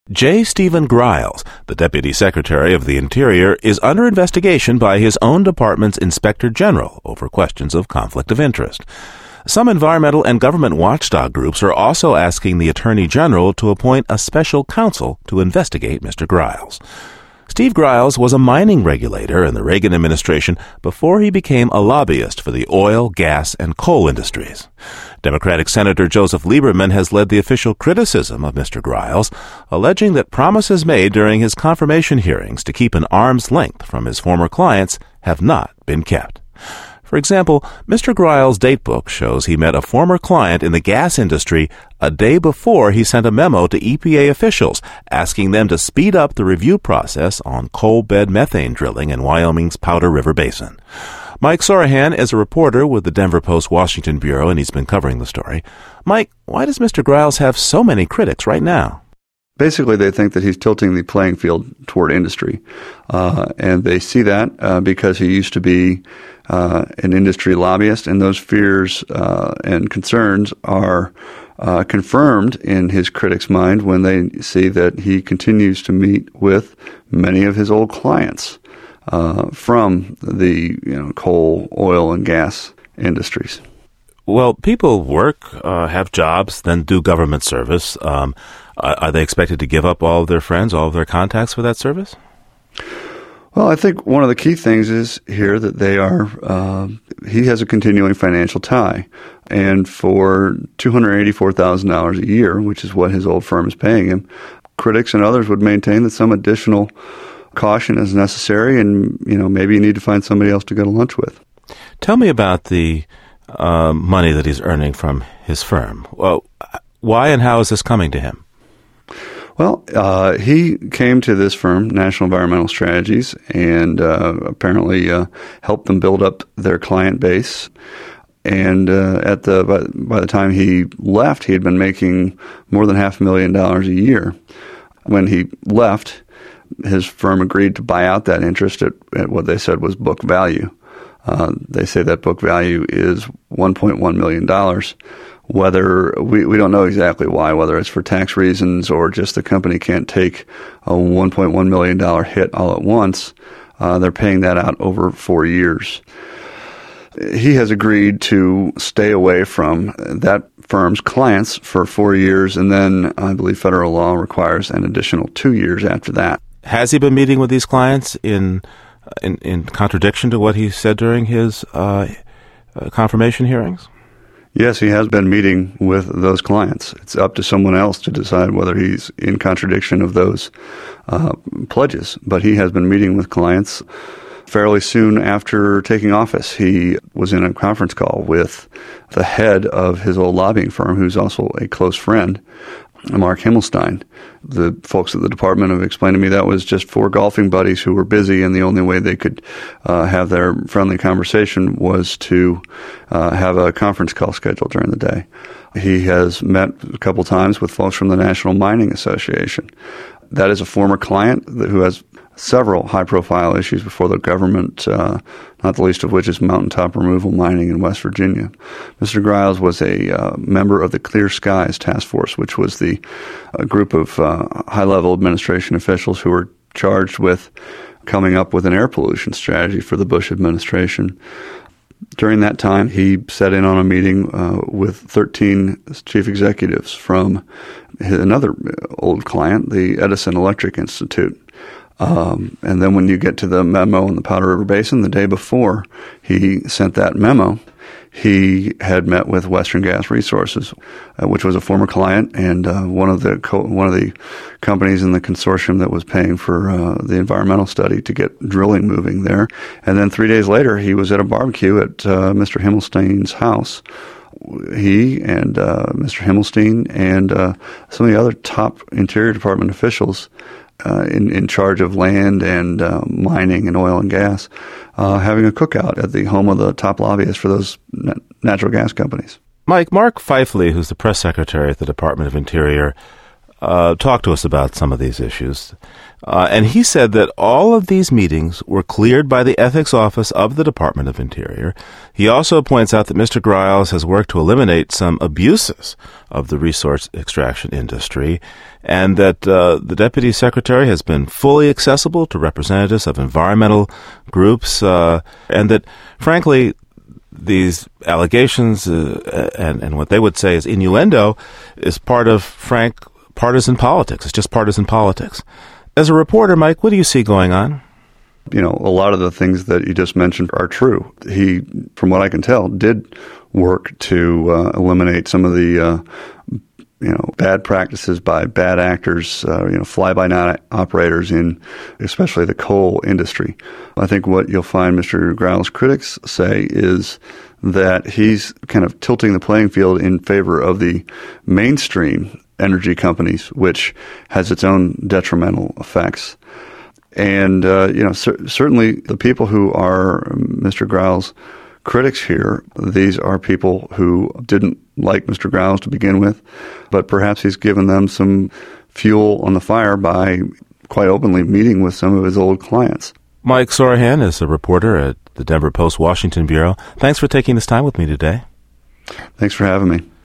J. Stephen Griles, the Deputy Secretary of the Interior, is under investigation by his own department's Inspector General over questions of conflict of interest. Some environmental and government watchdog groups are also asking the Attorney General to appoint a special counsel to investigate Mr. Griles. Steve Griles was a mining regulator in the Reagan administration before he became a lobbyist for the oil, gas, and coal industries. Democratic Senator Joseph Lieberman has led the official criticism of Mr. Griles, alleging that promises made during his confirmation hearings to keep an arm's length from his former clients have not been kept. For example, Mr. Griles' datebook shows he met a former client in the gas industry a day before he sent a memo to EPA officials asking them to speed up the review process on coal bed methane drilling in Wyoming's Powder River Basin. Mike Sorahan is a reporter with the Denver Post-Washington Bureau, and he's been covering the story. Mike, why does Mr. Griles have so many critics right now? Basically, they think that he's tilting the playing field toward industry. And they see that because he used to be an industry lobbyist, and those fears and concerns are confirmed in his critics' mind when they see that he continues to meet with many of his old clients from the coal, oil, and gas industries. Well, people work, have jobs, then do government service. Are they expected to give up all of their friends, all of their contacts for that service? Well, I think one of the key things is here that they are, he has a continuing financial tie. And for $284,000 a year, which is what his old firm is paying him, critics and others would maintain that some additional caution is necessary, and maybe you need to find somebody else to go to lunch with. Tell me about the money that he's earning from his firm. Well, why and how is this coming to him? Well, he came to this firm, National Environmental Strategies, and apparently helped them build up their client base. And by the time he left, he had been making more than $500,000 a year. When he left, his firm agreed to buy out that interest at what they said was book value. They say that book value is $1.1 million. Whether we don't know exactly why, whether it's for tax reasons or just the company can't take a $1.1 million hit all at once. They're paying that out over 4 years. He has agreed to stay away from that firm's clients for 4 years, and then I believe federal law requires an additional 2 years after that. Has he been meeting with these clients in contradiction to what he said during his confirmation hearings? Yes, he has been meeting with those clients. It's up to someone else to decide whether he's in contradiction of those pledges. But he has been meeting with clients fairly soon after taking office. He was in a conference call with the head of his old lobbying firm, who's also a close friend, Mark Himmelstein. The folks at the department have explained to me that was just 4 golfing buddies who were busy, and the only way they could have their friendly conversation was to have a conference call scheduled during the day. He has met a couple times with folks from the National Mining Association. That is a former client who has several high-profile issues before the government, not the least of which is mountaintop removal mining in West Virginia. Mr. Griles was a member of the Clear Skies Task Force, which was the group of high-level administration officials who were charged with coming up with an air pollution strategy for the Bush administration. During that time, he sat in on a meeting with 13 chief executives from another old client, the Edison Electric Institute. And then when you get to the memo in the Powder River Basin, the day before he sent that memo, he had met with Western Gas Resources, which was a former client and one of the companies in the consortium that was paying for the environmental study to get drilling moving there. And then 3 days later, he was at a barbecue at Mr. Himmelstein's house. He and Mr. Himmelstein and some of the other top Interior Department officials in charge of land and mining and oil and gas, having a cookout at the home of the top lobbyist for those natural gas companies. Mike, Mark Feifley, who's the press secretary at the Department of Interior, talked to us about some of these issues. And he said that all of these meetings were cleared by the Ethics Office of the Department of Interior. He also points out that Mr. Griles has worked to eliminate some abuses of the resource extraction industry, and that the Deputy Secretary has been fully accessible to representatives of environmental groups, and that, frankly, these allegations and what they would say is innuendo is part of frank partisan politics. It's just partisan politics. As a reporter, Mike, what do you see going on? A lot of the things that you just mentioned are true. He, from what I can tell, did work to eliminate some of the bad practices by bad actors, fly-by-night operators in especially the coal industry. I think what you'll find Mr. Griles' critics say is that he's kind of tilting the playing field in favor of the mainstream energy companies, which has its own detrimental effects. And, certainly the people who are Mr. Griles' critics here, these are people who didn't like Mr. Griles to begin with, but perhaps he's given them some fuel on the fire by quite openly meeting with some of his old clients. Mike Sorohan is a reporter at the Denver Post Washington Bureau. Thanks for taking this time with me today. Thanks for having me.